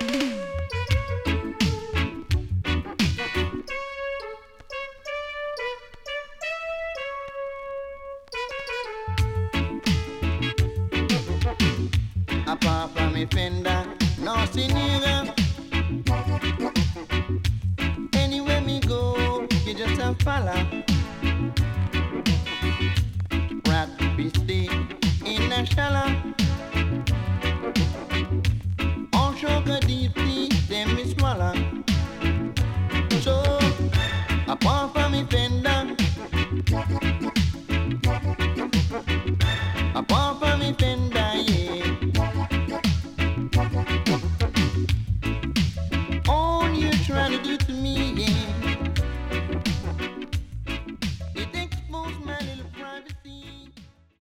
Apart from me fender, no see nigga. Anywhere me go, you just a follow. Rat be stay in a shallow. All sugar deep tea, them me swallow. So, apart from me fender, apart